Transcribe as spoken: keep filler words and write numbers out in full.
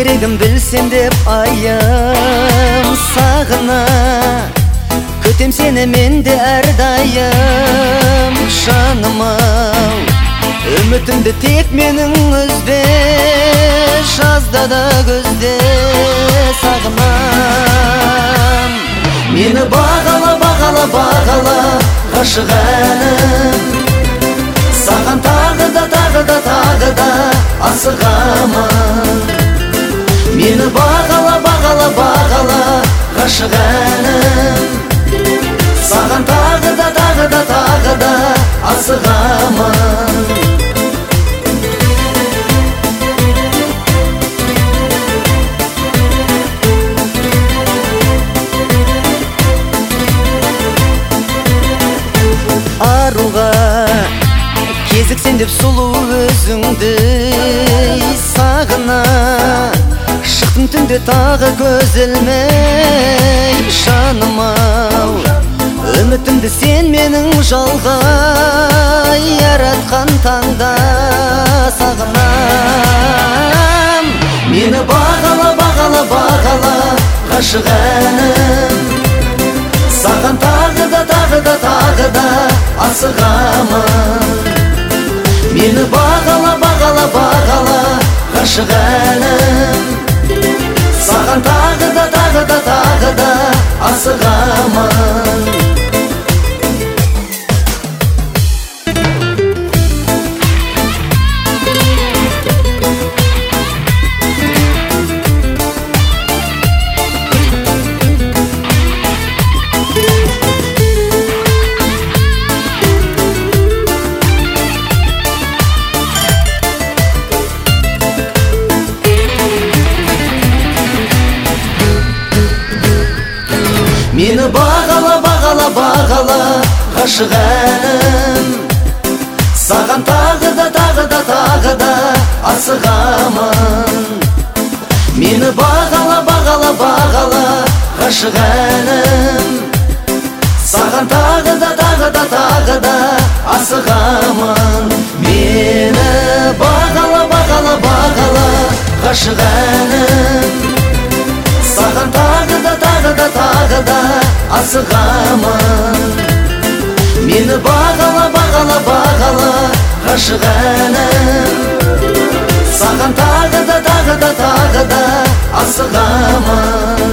керегін білсем деп айым сағына, күтем сені менде әрдайым жаным-ау. Үмітімді тек менің үзбе, жазда да күзде сағынам. Мені бағала, бағала, бағала ғашық әнім, саған тағы да, тағы да, тағы да асығамын. Мені бағала, бағала, бағала ғашық әнім, саған тағы да, тағы да, тағы да асығамын. Аруға кезіксен деп сұлу өзіңді сағына, шықтым түнде тағы көз ілмей жаным-ау. Үмітімді сен менің жалға яратқан таңда сағынам. Мені бағала, бағала, бағала ғашық әнім, саған тағы да, тағы да, тағы да асығамын. Мені бағала, бағала, бағала ғашық әнім, саған тағы да, тағы да, тағы да асығамын. Мені бағала, бағала, бағала ғашық әнім, саған тағы да, тағы да, тағы да асығамын. Мені бағала, бағала, бағала ғашық әнім, саған тағы да, тағы да, тағы да асығамын. Мені бағала, бағала, бағала ғашық әнім, саған тағы да, тағы да, тағы да асығамын. Мені бағала, бағала, бағала ғашық әнім, саған тағы да, тағы да, тағы да асығамын.